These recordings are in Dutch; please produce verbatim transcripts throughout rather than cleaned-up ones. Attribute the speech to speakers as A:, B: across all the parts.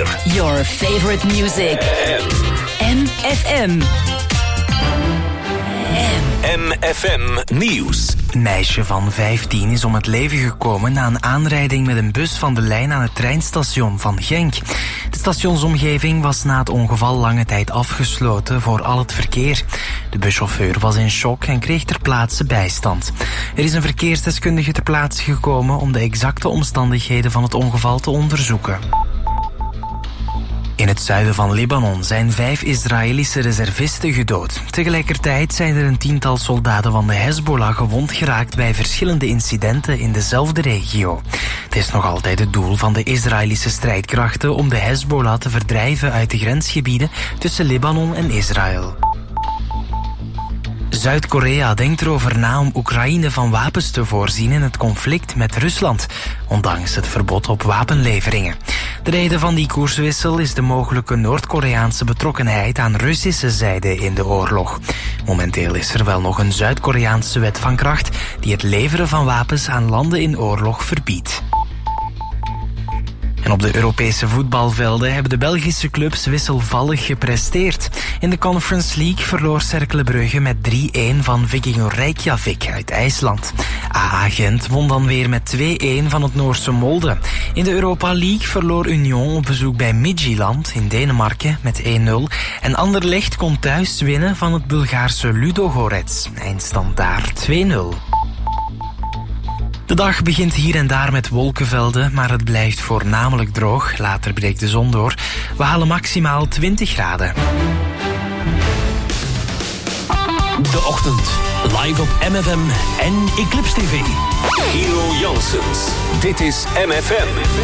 A: vier.
B: Your favorite music. M F M.
A: M F M Nieuws.
C: Een meisje van vijftien is om het leven gekomen na een aanrijding met een bus van de lijn aan het treinstation van Genk. De stationsomgeving was na het ongeval lange tijd afgesloten voor al het verkeer. De buschauffeur was in shock en kreeg ter plaatse bijstand. Er is een verkeersdeskundige ter plaatse gekomen om de exacte omstandigheden van het ongeval te onderzoeken. In het zuiden van Libanon zijn vijf Israëlische reservisten gedood. Tegelijkertijd zijn er een tiental soldaten van de Hezbollah gewond geraakt bij verschillende incidenten in dezelfde regio. Het is nog altijd het doel van de Israëlische strijdkrachten om de Hezbollah te verdrijven uit de grensgebieden tussen Libanon en Israël. Zuid-Korea denkt erover na om Oekraïne van wapens te voorzien in het conflict met Rusland, ondanks het verbod op wapenleveringen. De reden van die koerswissel is de mogelijke Noord-Koreaanse betrokkenheid aan Russische zijde in de oorlog. Momenteel is er wel nog een Zuid-Koreaanse wet van kracht die het leveren van wapens aan landen in oorlog verbiedt. En op de Europese voetbalvelden hebben de Belgische clubs wisselvallig gepresteerd. In de Conference League verloor Cercle Brugge met drie-een van Viking Reykjavik uit IJsland. A A Gent won dan weer met twee-een van het Noorse Molde. In de Europa League verloor Union op bezoek bij Midtjylland in Denemarken met één-nul. En Anderlecht kon thuis winnen van het Bulgaarse Ludogorets. Eindstand daar twee-nul. De dag begint hier en daar met wolkenvelden, maar het blijft voornamelijk droog. Later breekt de zon door. We halen maximaal twintig graden.
A: De ochtend. Live op M F M en Eclipse T V. Hero Janssens. Dit is M F M.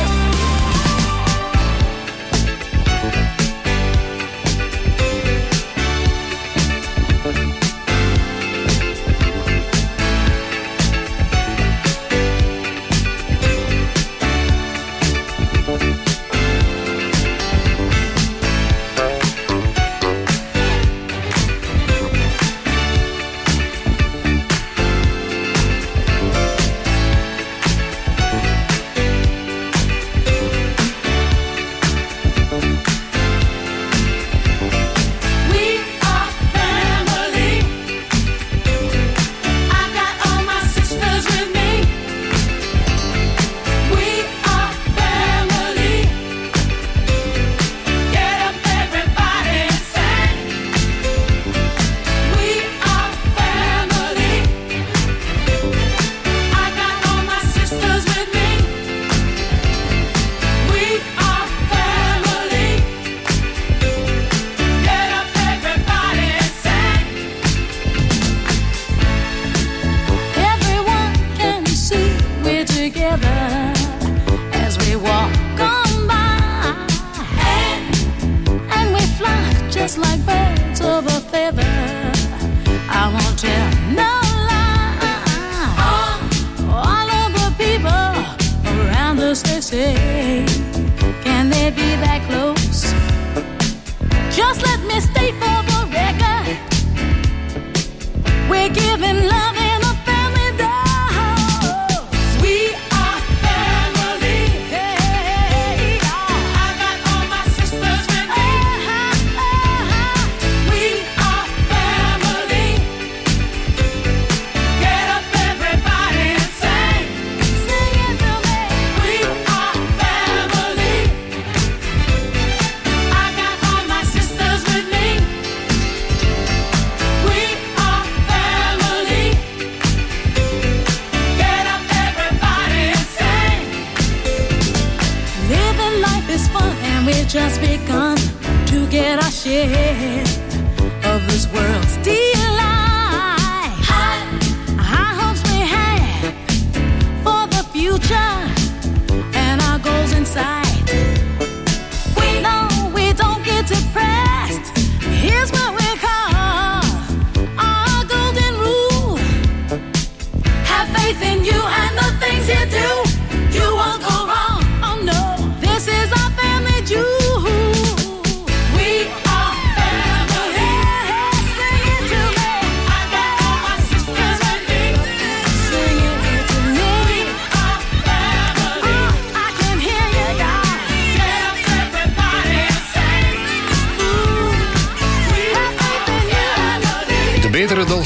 D: This is our family jewel. We are family.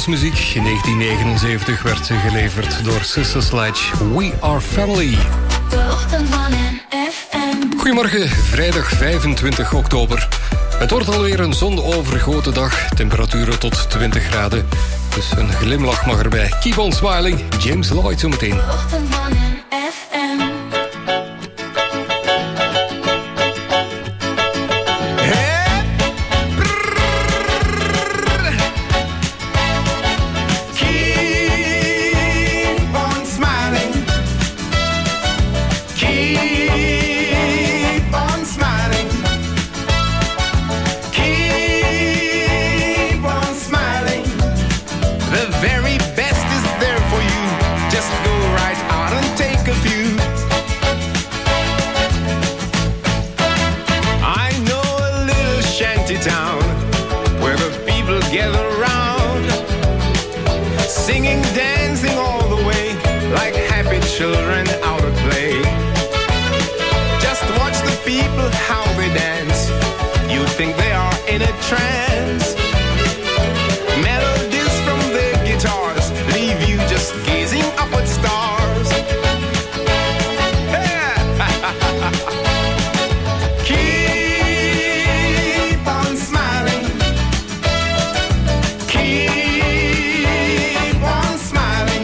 D: dansmuziek. In negentien negenenzeventig werd ze geleverd door Sister Sledge. We Are Family. Goedemorgen, vrijdag vijfentwintig oktober. Het wordt alweer een zonovergoten dag. Temperaturen tot twintig graden. Dus een glimlach mag erbij. Keep on smiling. James Lloyd zometeen.
E: Children out of play. Just watch the people how they dance. You think they are in a trance. Melodies from their guitars leave you just gazing up at stars. Yeah. Keep on smiling. Keep on smiling.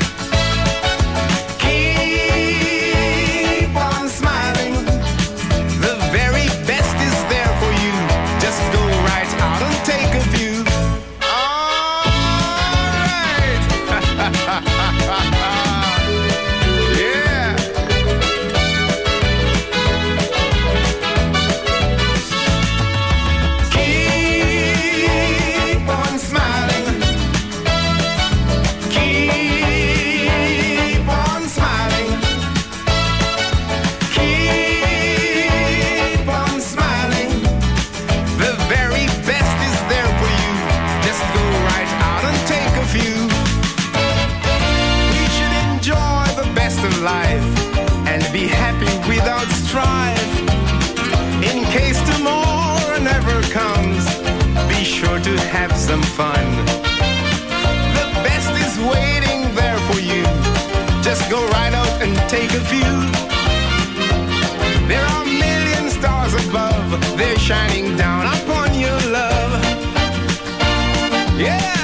E: To have some fun. The best is waiting there for you. Just go right out and take a view. There are million stars above. They're shining down upon your love. Yeah.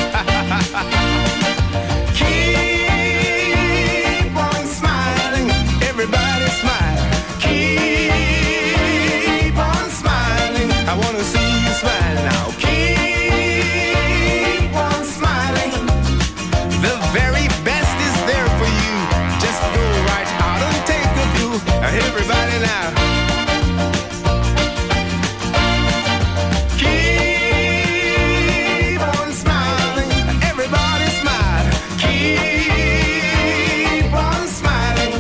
E: Keep on smiling. Everybody smile. Keep on smiling. I want to see you smile now. Everybody now. Keep on smiling. Everybody smile. Keep on smiling.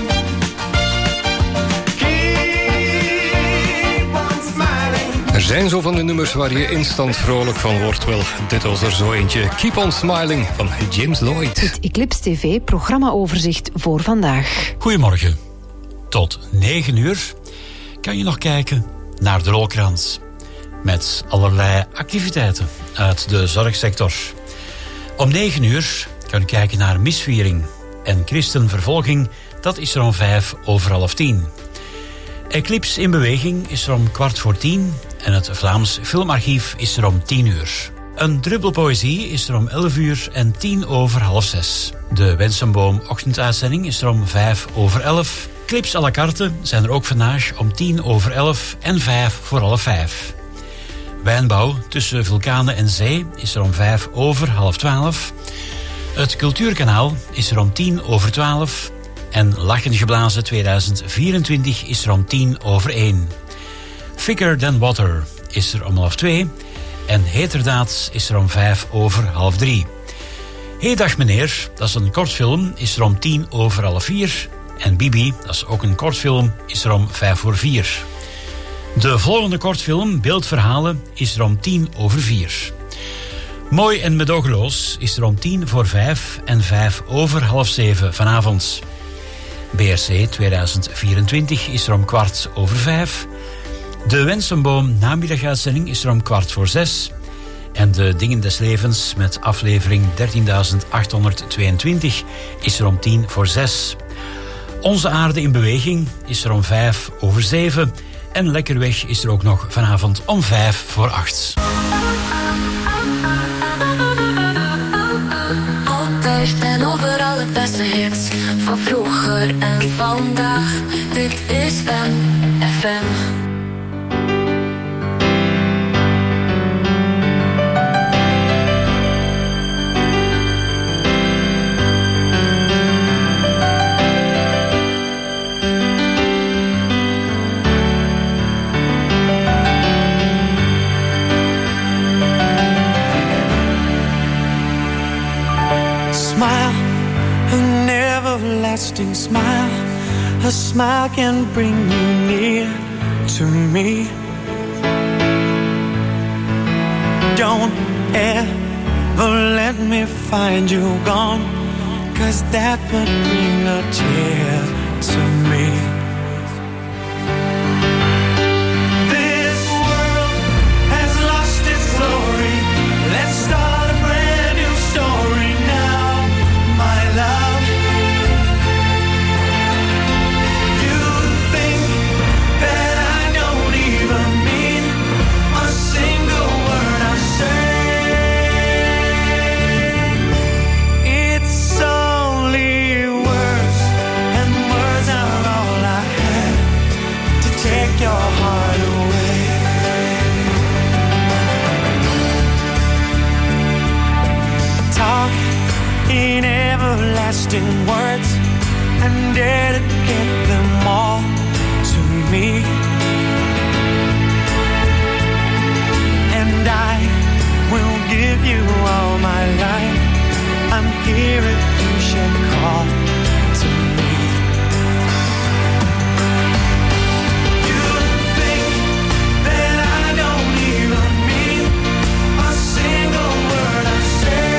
E: Keep on smiling.
D: Er zijn zo van de nummers waar je instant vrolijk van wordt. Wel, dit was er zo eentje. Keep on smiling van James Lloyd.
B: Het Eclipse T V programmaoverzicht voor vandaag.
F: Goedemorgen. Tot negen uur kan je nog kijken naar de Rolkrans. Met allerlei activiteiten uit de zorgsector. Om negen uur kan je kijken naar misviering en christenvervolging. Dat is er om vijf over half tien. Eclipse in beweging is er om kwart voor tien. En het Vlaams Filmarchief is er om tien uur. Een druppel poëzie is er om elf uur en tien over half zes. De Wensenboom ochtenduitzending is er om vijf over elf. Clips à la carte zijn er ook vandaag om tien over elf en vijf voor half vijf. Wijnbouw tussen Vulkanen en Zee is er om vijf over half twaalf. Het Cultuurkanaal is er om tien over twaalf. En Lachen Geblazen tweeduizend vierentwintig is er om tien over één. Thicker Than Water is er om half twee. En Heterdaad is er om vijf over half drie. Hey dag meneer, dat is een kortfilm, is er om tien over half vier. En Bibi, dat is ook een kortfilm, is er om vijf voor vier. De volgende kortfilm, Beeldverhalen, is er om tien over vier. Mooi en medogeloos is er om tien voor vijf en vijf over half zeven vanavond. B R C tweeduizend vierentwintig is er om kwart over vijf. De Wensenboom namiddaguitzending is er om kwart voor zes. En de Dingen des Levens met aflevering dertienduizend achthonderdtweeëntwintig is er om tien voor zes. Onze Aarde in Beweging is er om vijf over zeven. En Lekkerweg is er ook nog vanavond om vijf voor acht.
G: Altijd en overal het beste hits van vroeger en vandaag. Dit is M F M.
H: Smile, a smile can bring you near to me. Don't ever let me find you gone, 'cause that would bring a tear to me. This world has lost its glory. Let's start a brand new story now, my love. In words and dedicate them all to me, and I will give you all my life. I'm here if you should call to me. You think that I don't even mean a single word I say.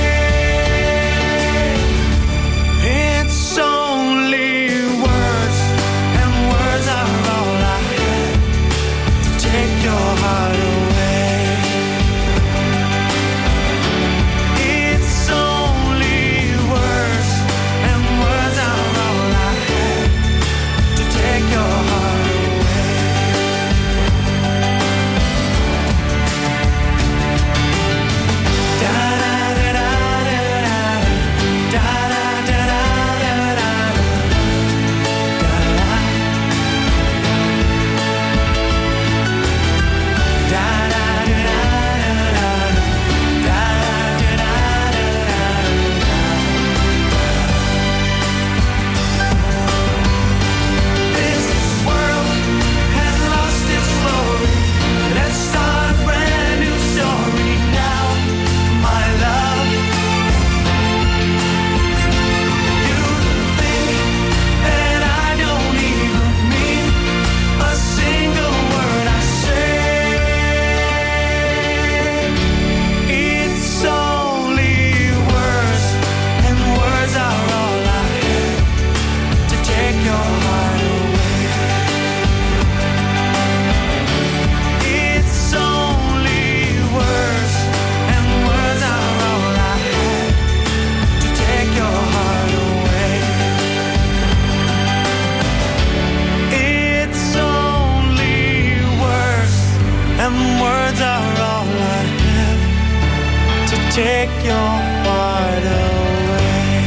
H: Take your heart away.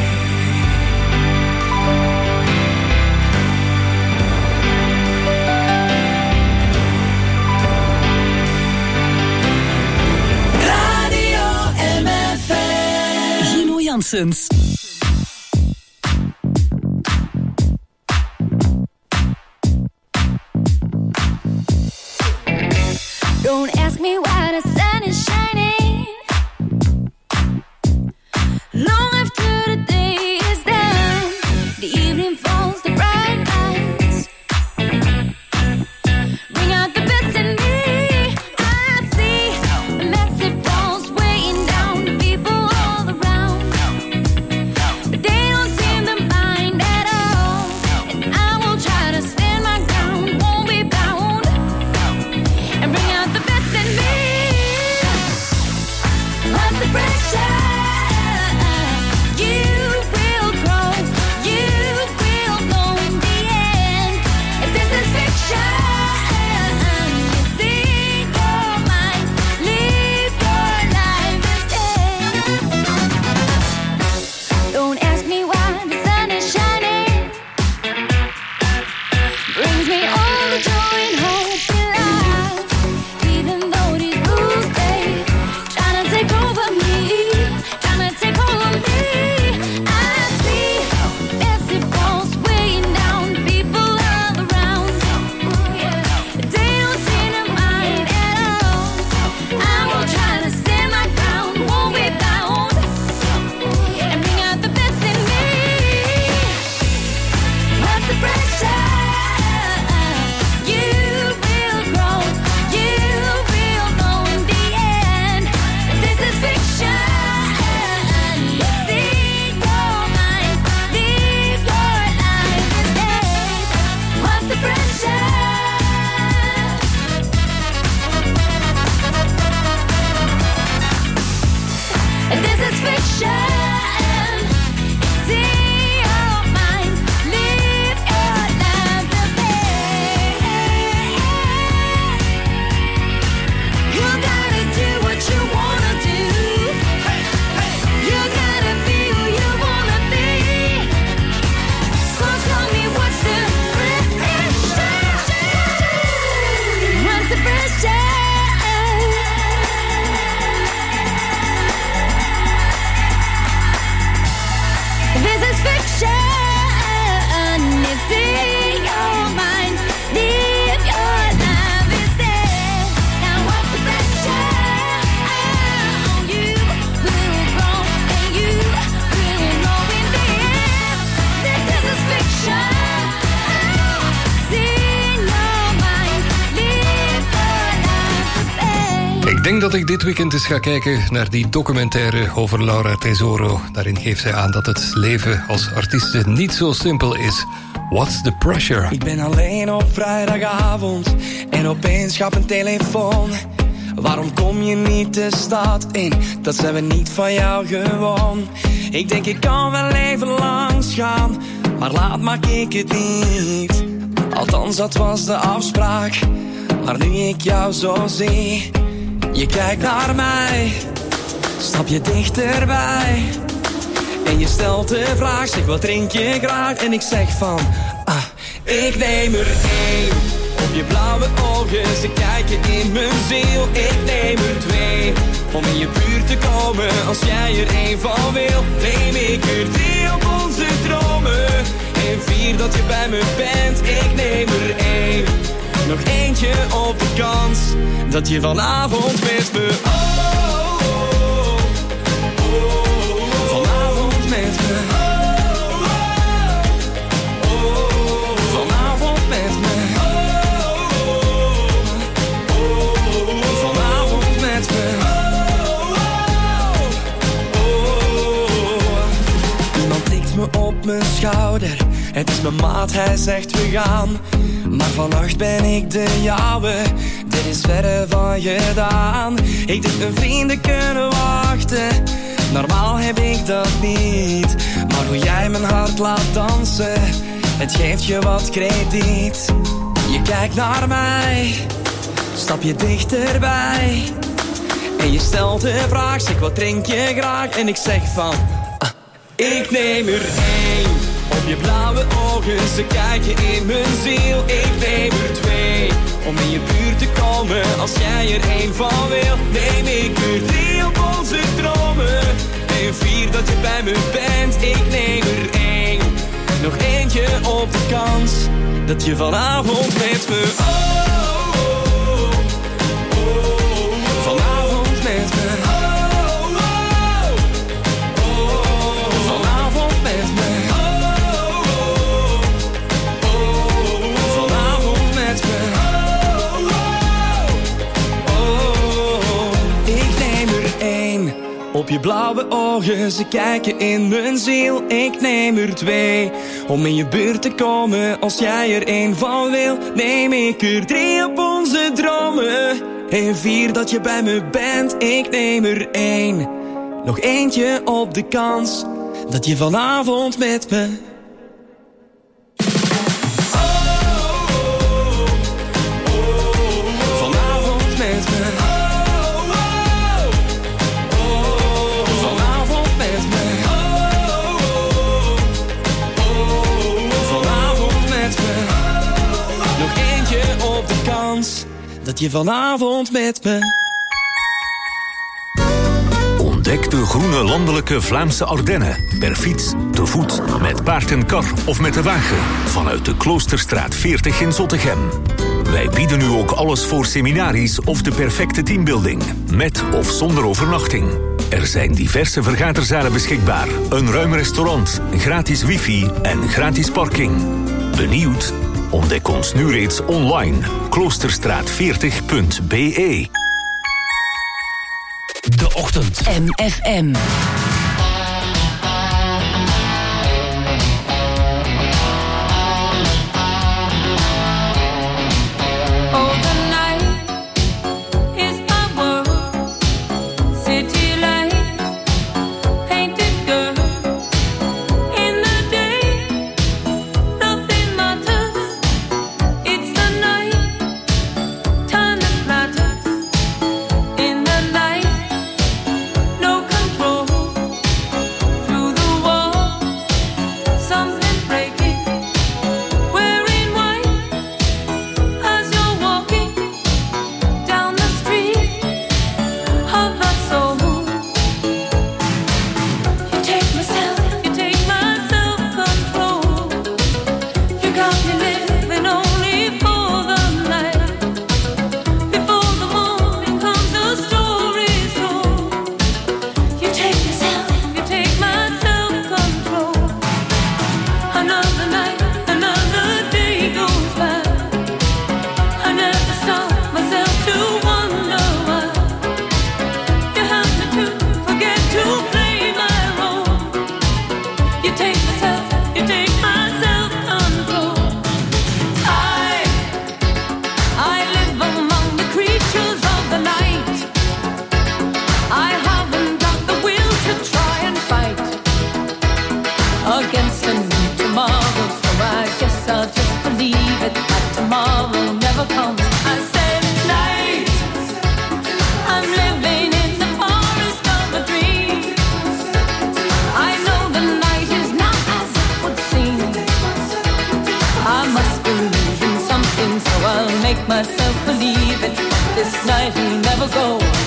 B: Radio M F M. Gino Janssens.
G: Don't ask me why the sun is shining long after the day is done. The evening falls, the bright lights bring out the best in me. I see a massive walls weighing down the people all around, but they don't seem to mind at all. And I will try to stand my ground, won't be bound, and bring out the best in me.
D: denk dat ik dit weekend eens ga kijken naar die documentaire over Laura Tesoro. Daarin geeft zij aan dat het leven als artieste niet zo simpel is. What's the pressure?
I: Ik ben alleen op vrijdagavond en opeens gaat mijn telefoon. Waarom kom je niet de stad in? Dat zijn we niet van jou gewoon. Ik denk ik kan wel even langs gaan, maar laat maak ik het niet. Althans dat was de afspraak, maar nu ik jou zo zie. Je kijkt naar mij, stap je dichterbij. En je stelt de vraag, zeg wat drink je graag? En ik zeg van, ah, ik neem er één. Op je blauwe ogen, ze kijken in mijn ziel. Ik neem er twee, om in je buurt te komen. Als jij er één van wil, neem ik er drie op onze dromen. En vier dat je bij me bent, ik neem er één. Nog eentje op de kans, dat je vanavond met me... Oh, oh, oh, oh, vanavond met me... Oh, oh, oh, vanavond met me... Vanavond met me. Iemand tikt me op mijn schouder. Het is mijn maat, hij zegt we gaan. Maar vannacht ben ik de jouwe. Dit is verre van gedaan. Ik denk mijn vrienden kunnen wachten. Normaal heb ik dat niet. Maar hoe jij mijn hart laat dansen, het geeft je wat krediet. Je kijkt naar mij, stap je dichterbij. En je stelt de vraag, zeg wat drink je graag? En ik zeg van, ah, ik neem er één. Op je blauwe ogen, ze kijken in mijn ziel. Ik neem er twee, om in je buurt te komen. Als jij er één van wil, neem ik er drie op onze dromen. En vier dat je bij me bent, ik neem er één. Nog eentje op de kans, dat je vanavond met me... Oh, vanavond met me. Oh, oh, oh, vanavond met me. Oh, oh, oh, vanavond met me. Oh, oh, oh, ik neem er één. Op je blauwe ogen, ze kijken in mijn ziel. Ik neem er twee, om in je buurt te komen. Als jij er één van wil, neem ik er drie op onze dromen. En vier dat je bij me bent, ik neem er één. Nog eentje op de kans, dat je vanavond met me... Oh, oh, oh, vanavond met me. Oh, oh, oh, vanavond met me. Oh, oh, oh, vanavond met me. Nog eentje op de kans, dat je vanavond met me...
A: Ontdek de groene landelijke Vlaamse Ardennen. Per fiets, te voet, met paard en kar of met de wagen. Vanuit de Kloosterstraat veertig in Zottegem. Wij bieden nu ook alles voor seminaries of de perfecte teambuilding. Met of zonder overnachting. Er zijn diverse vergaderzalen beschikbaar. Een ruim restaurant, gratis wifi en gratis parking. Benieuwd? Ontdek ons nu reeds online. kloosterstraat veertig punt b e.
B: De Ochtend. M F M.
G: Time that matters in the night. No control.
J: against a new tomorrow. So I guess I'll just believe it, that tomorrow never comes. I said night, I'm living in the forest of a dream. I know the night is not as it would seem. I must believe in something, so I'll make myself believe it. This night will never go.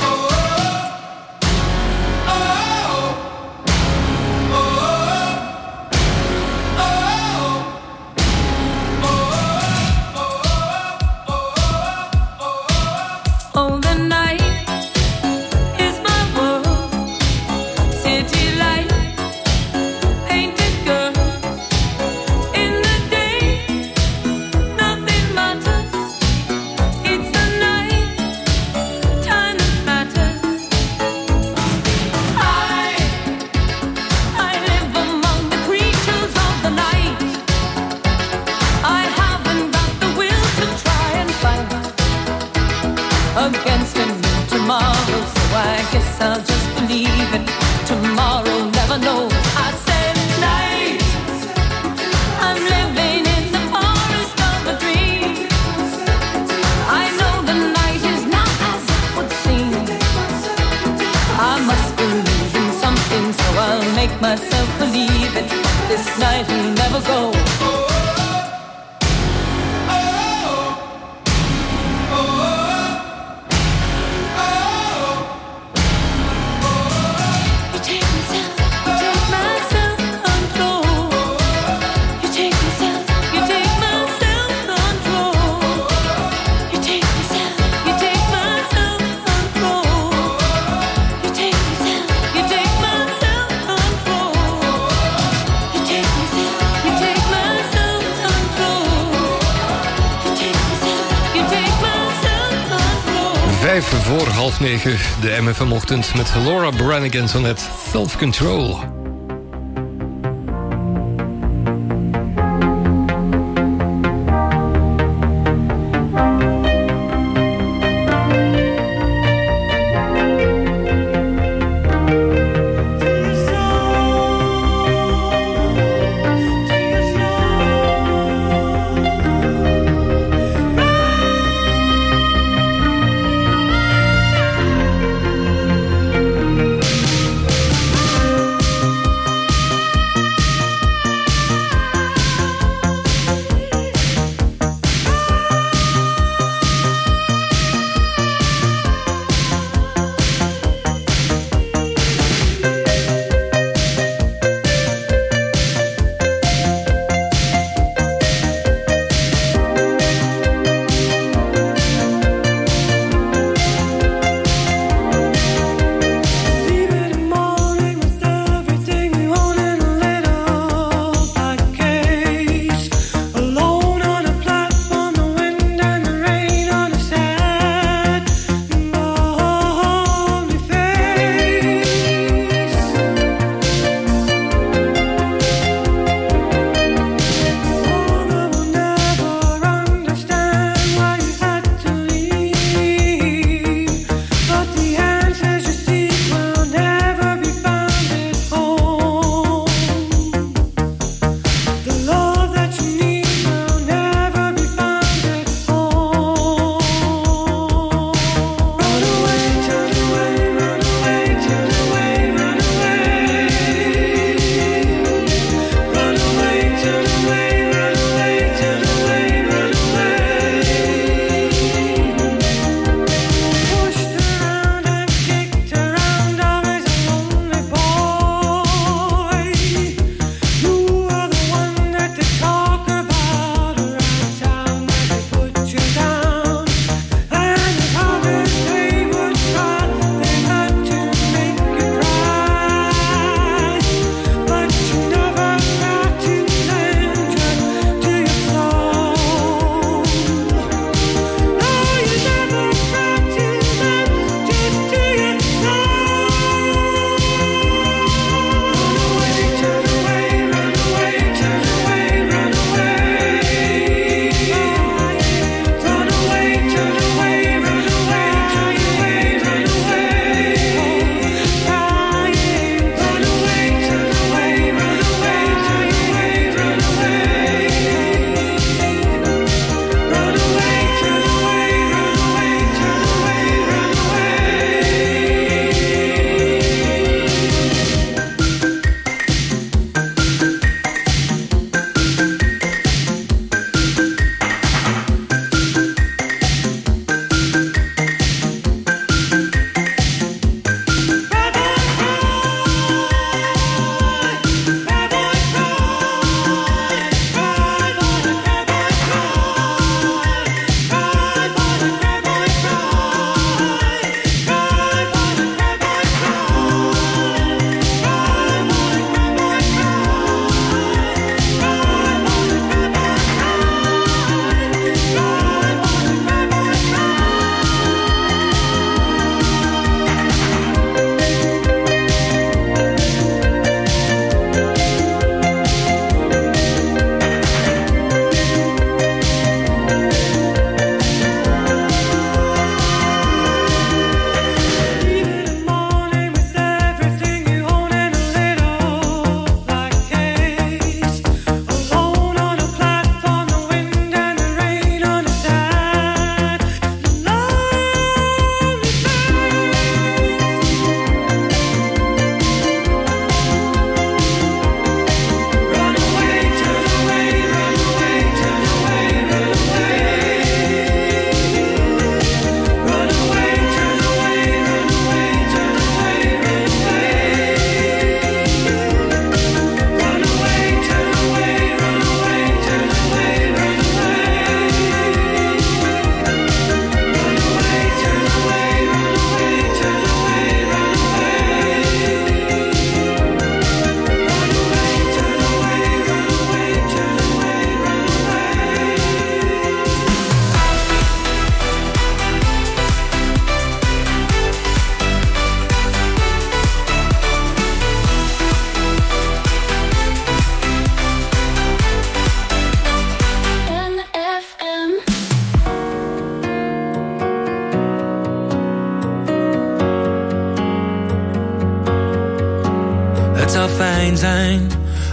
J: Against a new tomorrow, so I guess I'll just believe it. Tomorrow never knows. I said night, I'm living in the forest of a dream. I know the night is not as it would seem. I must believe in something, so I'll make myself believe it. This night will never go.
D: Vijf voor half negen, de M F M-ochtend met Laura Branigan zo net Self Control.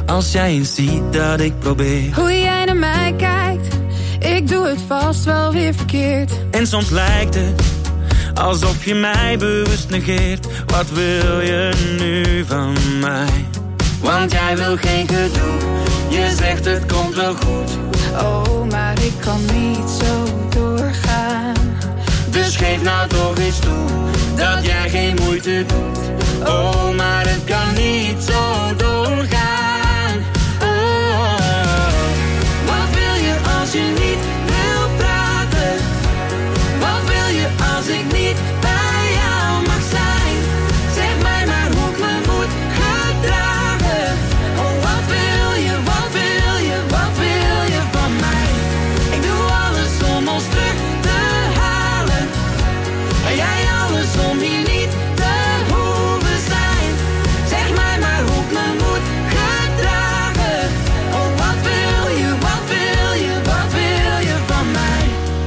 I: als jij eens ziet dat ik probeer.
K: Hoe jij naar mij kijkt, ik doe het vast wel weer verkeerd.
I: En soms lijkt het alsof je mij bewust negeert. Wat wil je nu van mij? Want jij wil geen gedoe, je zegt het komt wel goed.
K: Oh, maar ik kan niet zo doorgaan.
I: Dus geef nou toch eens toe dat jij geen moeite doet. Oh, maar het kan niet zo doorgaan. Oh, wat wil je als je niet wil praten? Wat wil je als ik niet bij jou mag zijn? Zeg mij maar hoe ik me moet gedragen. Oh, wat wil je, wat wil je, wat wil je van mij? Ik doe alles om ons terug te halen. En jij alles om hier niet te hoeven zijn. Zeg mij maar hoe ik me moet gedragen. Oh, wat wil je, wat wil je, wat wil je van mij?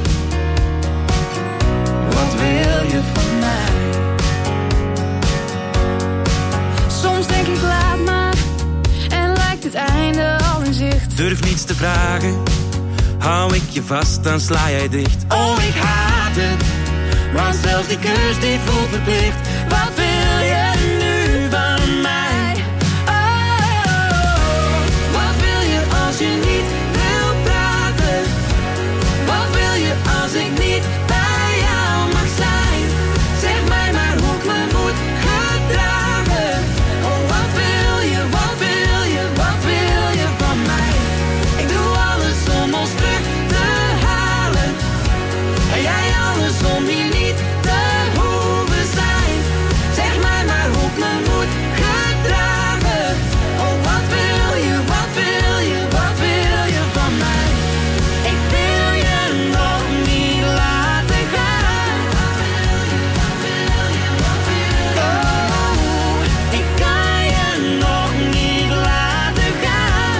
I: Wat wil je van mij?
K: Soms denk ik laat maar, en lijkt het einde al in zicht.
I: Durf niets te vragen, hou ik je vast, dan sla jij dicht. Oh, ik haat het, want zelfs die kus die voelt verplicht. Wat wil je nu van mij? Oh, wat wil je als je niet wil praten? Wat wil je als ik niet bij jou mag zijn? Zeg mij maar hoe ik me moet gedragen. Oh, wat wil je, wat wil je, wat wil je van mij? Ik doe alles om ons terug te halen. En jij alles om hier niet te hoeven zijn. Zeg mij maar hoe ik me moet gedragen. Oh, wat wil je, wat wil je, wat wil je van mij? Ik wil je nog niet laten gaan. Oh, ik kan je nog niet laten gaan.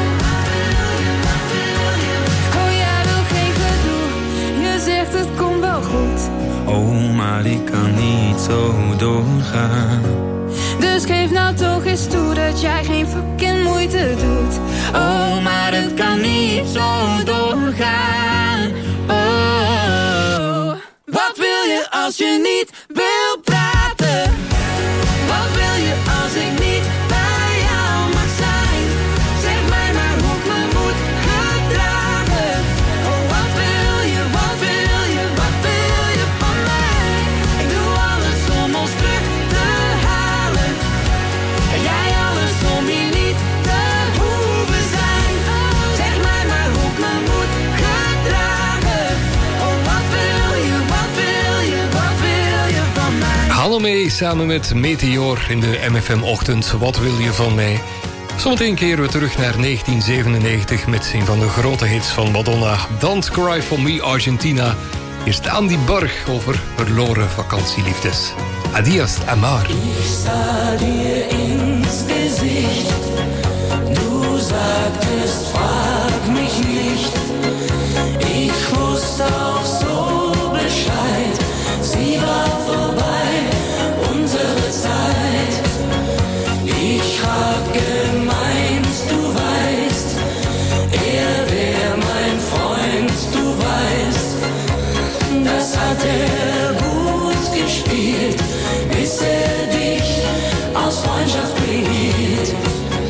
K: Oh, jij wil geen gedoe, je zegt het komt wel goed.
I: Oh, maar ik kan niet zo doorgaan.
K: Dus geef nou toch eens toe dat jij geen fucking moeite doet.
I: Oh, maar het kan niet zo doorgaan. Oh, wat wil je als je niet wil praten? Wat wil je als ik niet bij jou mag zijn? Zeg mij maar hoe ik me moet gedragen. Oh, wat wil je, wat wil je, wat wil je van mij? Ik doe alles om ons terug te halen. En jij alles om hier niet te hoeven zijn. Zeg mij maar hoe ik me moet gedragen. Oh, wat wil je, wat wil je, wat wil je van mij?
D: Hannelmee samen met Meteor in de M F M-ochtend. Wat wil je van mij? Zometeen keren we terug naar negentien zevenennegentig... met een van de grote hits van Madonna. Don't Cry For Me, Argentina. Hier is Andy Borg over verloren vakantieliefdes. Adios, amor.
H: Ich sah dir ins Gesicht, du sagtest, frag mich nicht. Ich wusste auch so Bescheid, sie war vorbei, unsere Zeit. Ich hab gemeint, du weißt, er wär mein Freund, du weißt, das hat er gut gespielt, bis er dich aus Freundschaft behielt.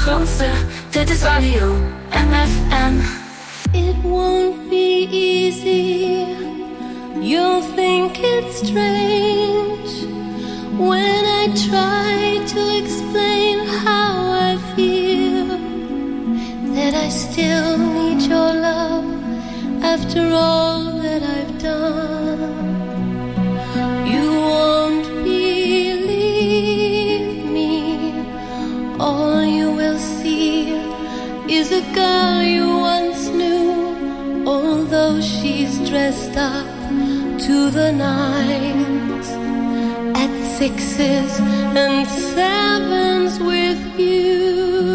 G: grootste, dit is Radio M F M.
J: It won't be easy. You'll think it's strange when I try to explain how I feel, that I still need your love after all that I've done. You won't believe me. All you will see is a girl you once knew, although she's dressed up to the nines, at sixes and sevens with you.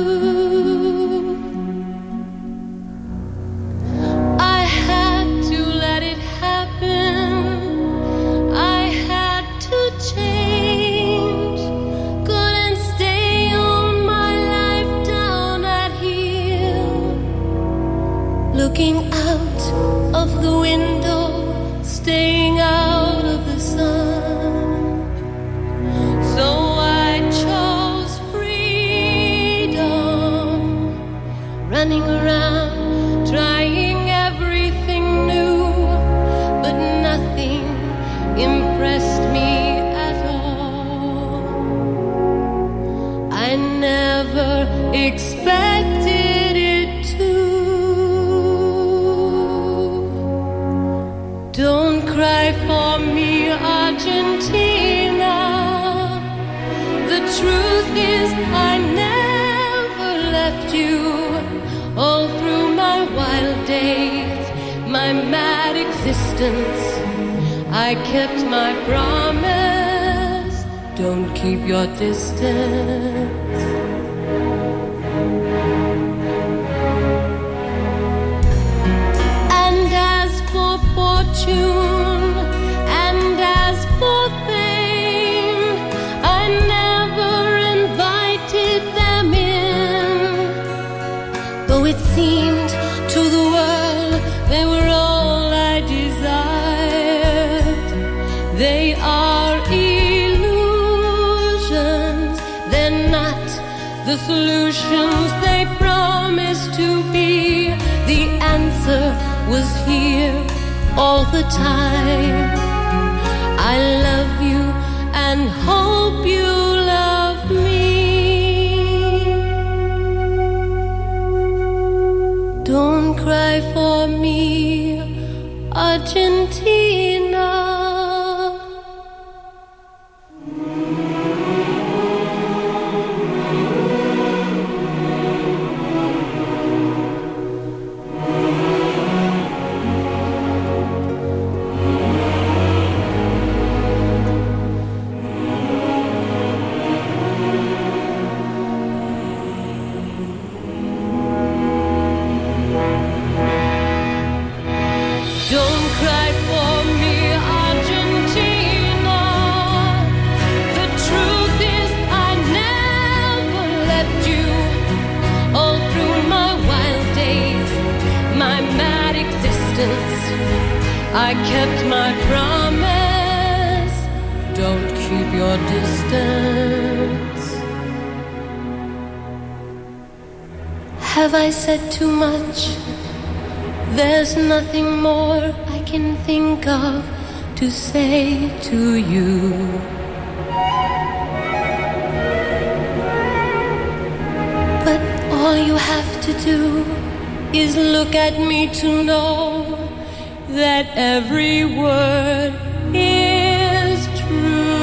J: I had to let it happen. I had to change. Couldn't stay on my life down at heel, looking out of the window, staying out of the sun. So I chose freedom, running around, trying everything new, but nothing impressed me at all. I never expected it to. Don't cry for me, Argentina. The truth is I never left you. All through my wild days, my mad existence, I kept my promise. Don't keep your distance. And as for fortune, and as for fame, I never invited them in, though it seemed to the world they were all I desired. They are illusions, they're not the solutions they promised to be. The answer was here all the time. I love you and hope you love me. Don't cry for me, Argentina. Don't cry for me, Argentina. The truth is I never left you. All through my wild days, my mad existence, I kept my promise. Don't keep your distance. Have I said too much? There's nothing more I can think of to say to you. But all you have to do is look at me to know that every word is true.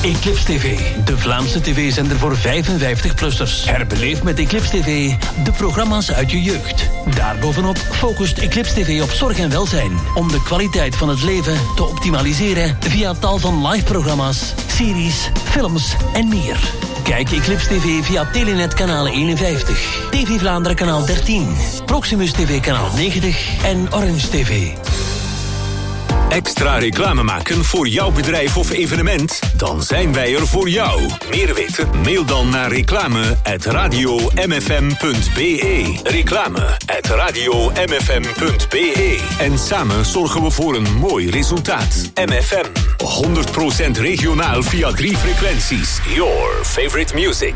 L: Eclipse T V, de Vlaamse tv-zender voor vijfenvijftig-plussers. Herbeleef met Eclipse T V de programma's uit je jeugd. Daarbovenop focust Eclipse T V op zorg en welzijn, om de kwaliteit van het leven te optimaliseren via tal van live-programma's, series, films en meer. Kijk Eclipse T V via Telenet kanaal eenenvijftig, T V Vlaanderen kanaal dertien, Proximus T V kanaal negentig en Orange T V.
A: Extra reclame maken voor jouw bedrijf of evenement? Dan zijn wij er voor jou. Meer weten? Mail dan naar reclame at radio m f m punt b e. Reclame at radio m f m punt b e. En samen zorgen we voor een mooi resultaat. M F M, honderd procent regionaal via drie frequenties. Your favorite music.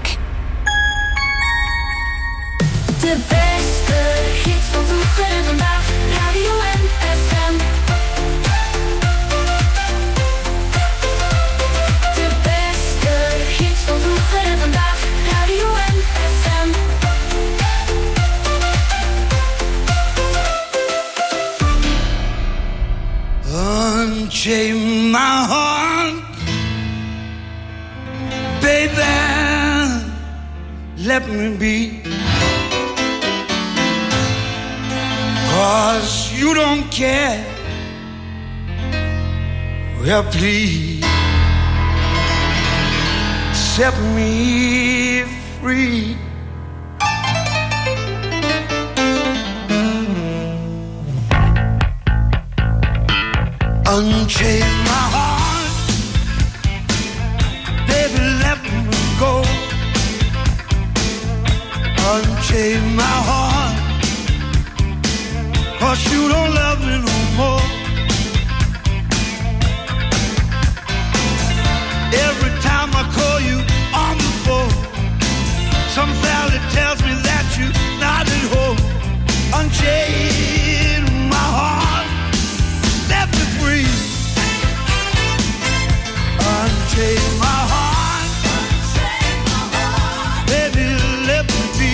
G: De beste hits van vroeger en vandaag. Radio M F M. De beste hits van vroeger en vandaag. Radio M F M.
M: Unchain my heart, baby, let me be. 'Cause you don't care. Well, please set me free. Unchain my heart, baby, let me go. Unchain my heart, 'cause you don't love me no more. Every time I call you on the phone, some fella tells me that you're not at home. Unchain my heart, set me free. Unchain my heart, baby, let me be.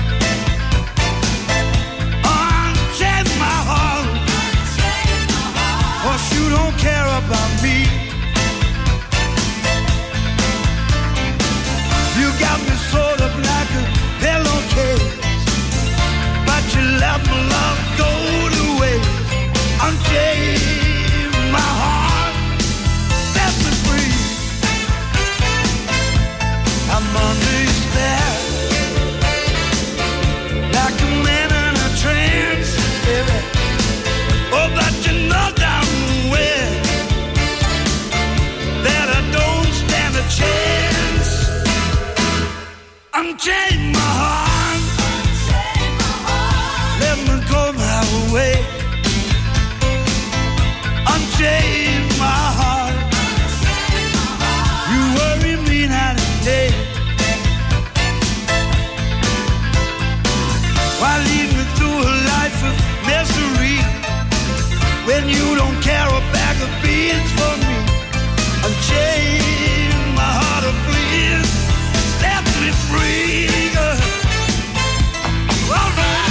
M: Unchain my heart, 'cause you don't care about me. You got me sort of like a pillowcase, but you let my love go to waste. Unchain my heart, set me free. I'm under your spell, like a man in a trance, baby. Oh, but you know damn well that I don't stand a chance. Unchain my heart, let me go my way. Unchain my heart, you worry me night and day. Why lead me through a life of misery when you don't care a bag of beans for me? Unchain my heart, oh please, set me free. All right.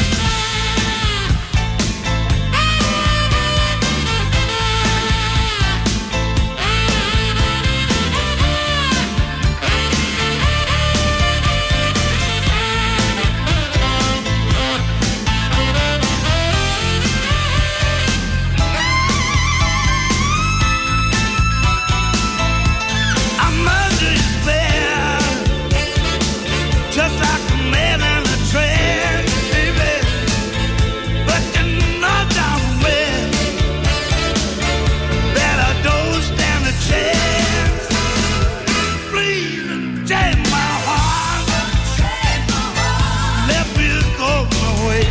M: I'm under your spell, just like a man in a trance, baby. But you know damn well that I don't stand a chance. Please unchain my heart, let me go my way.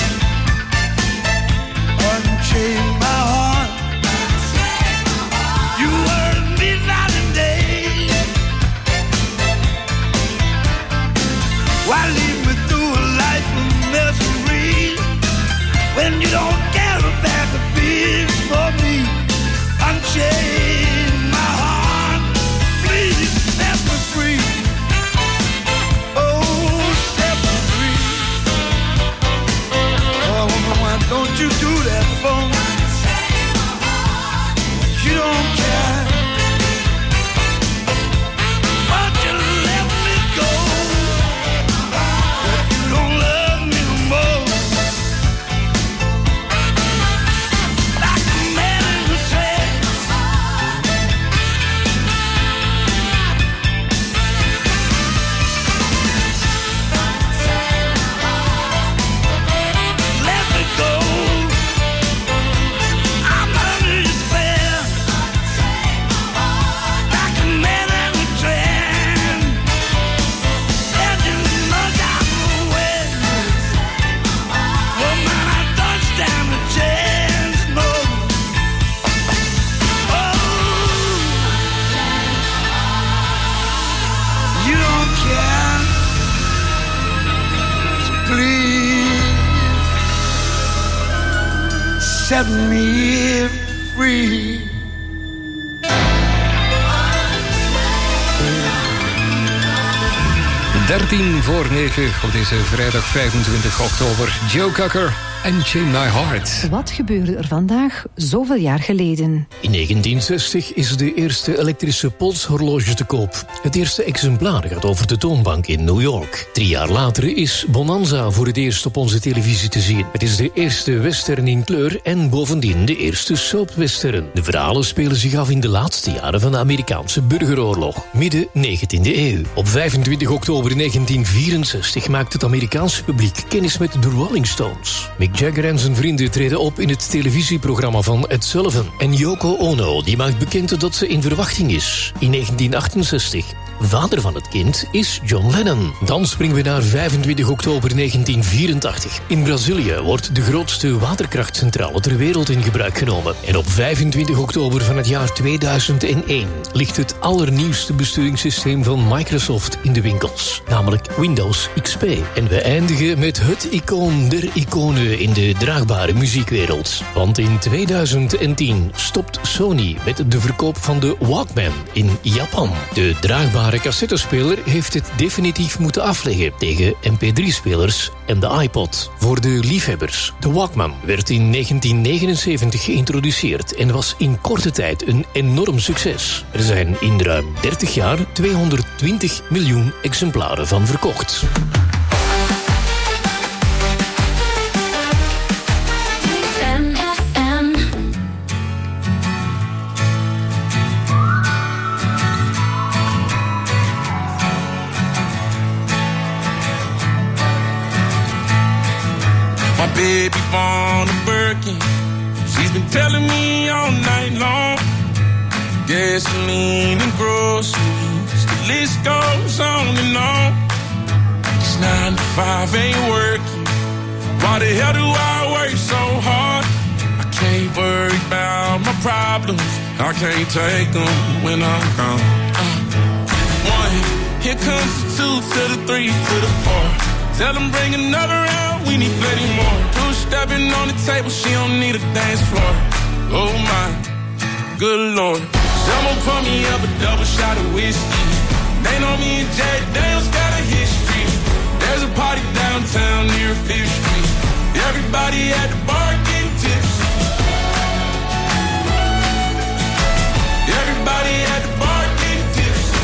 M: Unchain my heart, you worry me night and day. Why lead me through a life of misery when you don't care a bag of beans for me? Unchain my heart, please set me free. Oh, set me free. Oh, woman, why don't you do that for me? You don't care. set me free.
D: dertien voor negen op deze vrijdag vijfentwintig oktober. Joe Cocker en Chain My Heart.
N: Wat gebeurde er vandaag zoveel jaar geleden?
O: In negentien zestig is de eerste elektrische polshorloge te koop. Het eerste exemplaar gaat over de toonbank in New York. Drie jaar later is Bonanza voor het eerst op onze televisie te zien. Het is de eerste western in kleur en bovendien de eerste soapwestern. De verhalen spelen zich af in de laatste jaren van de Amerikaanse burgeroorlog, midden negentiende eeuw. Op vijfentwintig oktober negentien vierenzestig maakt het Amerikaanse publiek kennis met de Rolling Stones. Mick Jagger en zijn vrienden treden op in het televisieprogramma van Ed Sullivan. En Yoko Ono die maakt bekend dat ze in verwachting is. In negentien achtenzestig. Vader van het kind is John Lennon. Dan springen we naar vijfentwintig oktober negentien vierentachtig. In Brazilië wordt de grootste waterkrachtcentrale ter wereld in gebruik genomen. En op vijfentwintig oktober van het jaar tweeduizend één ligt het allernieuwste besturingssysteem van Microsoft in de winkels. Namelijk Windows X P. En we eindigen met het icoon der iconen in de draagbare muziekwereld. Want in tweeduizend tien stopt Sony met de verkoop van de Walkman in Japan. De draagbare De cassettespeler heeft het definitief moeten afleggen tegen M P drie spelers en de iPod. Voor de liefhebbers. De Walkman werd in negentien negenenzeventig geïntroduceerd en was in korte tijd een enorm succes. Er zijn in ruim dertig jaar tweehonderdtwintig miljoen exemplaren van verkocht.
P: Baby born a Birkin. She's been telling me all night long. Gasoline and groceries, the list goes on and on. It's nine to five, ain't working. Why the hell do I work so hard? I can't worry about my problems. I can't take them when I'm gone. Uh, one, here comes the two to the three to the four. Tell them bring another round, we need plenty more. Two stepping on the table, she don't need a dance floor. Oh my, good lord. Someone pour me up a double shot of whiskey. They know me and Jack Daniels got a history. There's a party downtown near Fifth Street. Everybody at the bar getting tipsy. Everybody at the bar getting tipsy.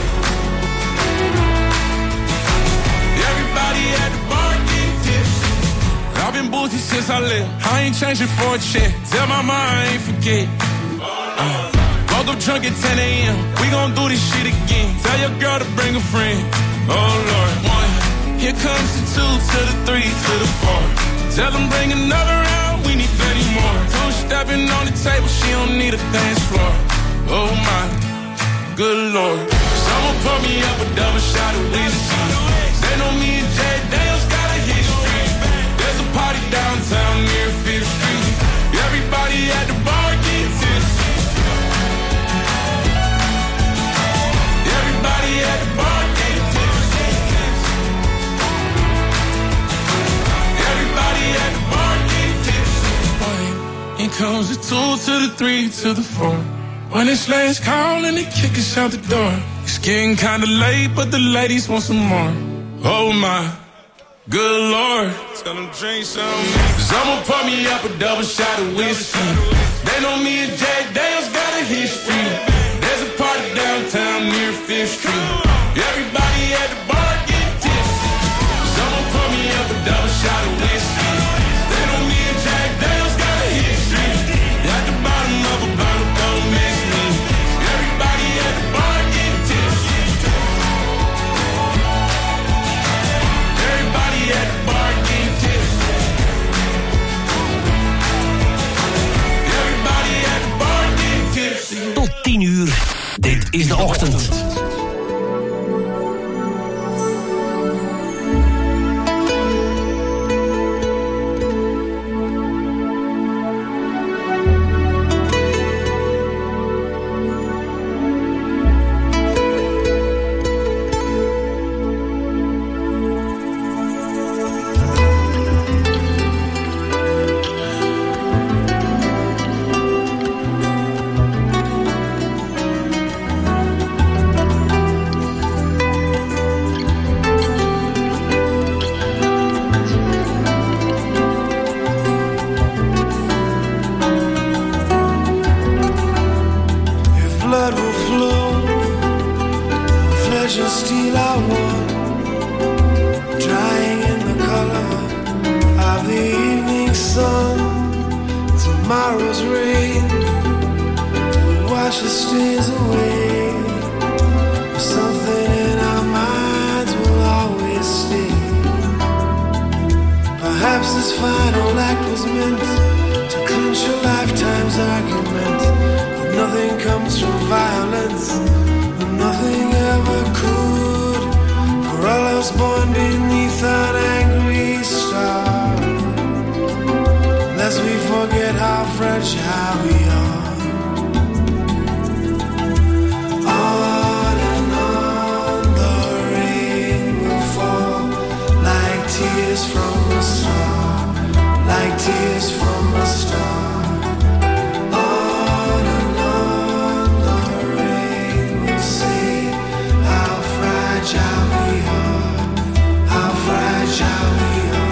P: Everybody at the bar getting tipsy. I've been boozy since I left. I ain't changing for a check. Tell my mom I ain't forget. Uh, woke up drunk at ten a.m. We gon' do this shit again. Tell your girl to bring a friend. Oh Lord. One, here comes the two to the three to the four. Tell them bring another round. We need plenty more. Two stepping on the table. She don't need a dance floor. Oh my, good lord. Someone pour me up a double shot of whiskey. They know me and Jack Daniels got a history. There's a party downtown near Fifth Street. Everybody at the bar getting tipsy. Everybody at the bar getting tipsy. Everybody at the bar getting tipsy. In comes the two to the three to the four. When it's last call and they kick us out the door. It's getting kinda late, but the ladies want some more. Oh my, good lord. Tell them drink some. Someone pour me up a double shot of whiskey. They know me and Jack Daniels got a history. There's a party downtown near Fifth Street. Everybody at the bar getting tipsy. Someone pour me up a double shot of whiskey. They know me and Jack Daniels got a history. At the bottom of a bottle, don't miss me. Everybody at the bar getting tipsy. Everybody at the bar getting tipsy. Everybody at the bar getting tipsy.
L: Tot tien uur. Dit is de ochtend.
H: tomorrow's rain washes tears away. But something in our minds will always stay. Perhaps this final act was meant to clinch a lifetime's argument. But nothing comes from violence, and nothing ever could. For all else born beneath an angry star, lest we forget how fragile we are. On and on the rain will fall like tears from a star, like tears from a star. On and on the rain will say how fragile we are, how fragile we are.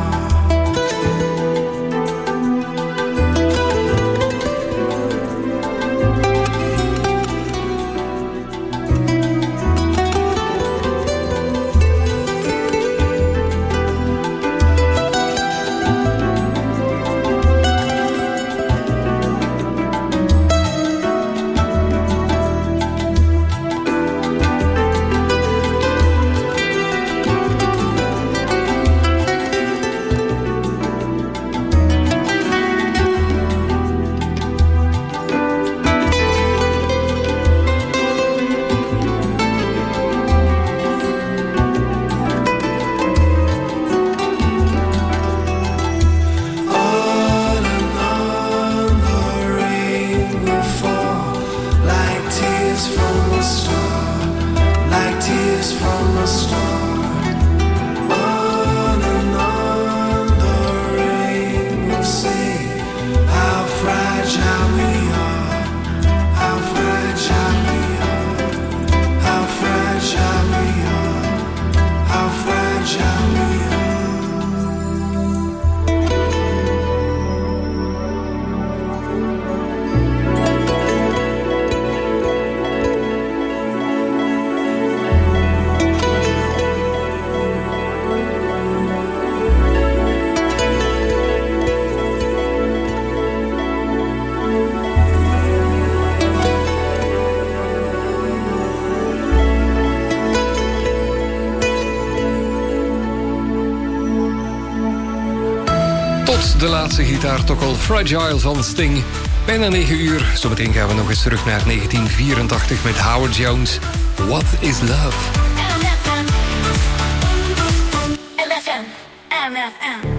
D: De laatste gitaar toch al Fragile van Sting. Bijna negen uur. Zometeen gaan we nog eens terug naar negentien vierentachtig met Howard Jones. What is Love?
G: M F M. M F M.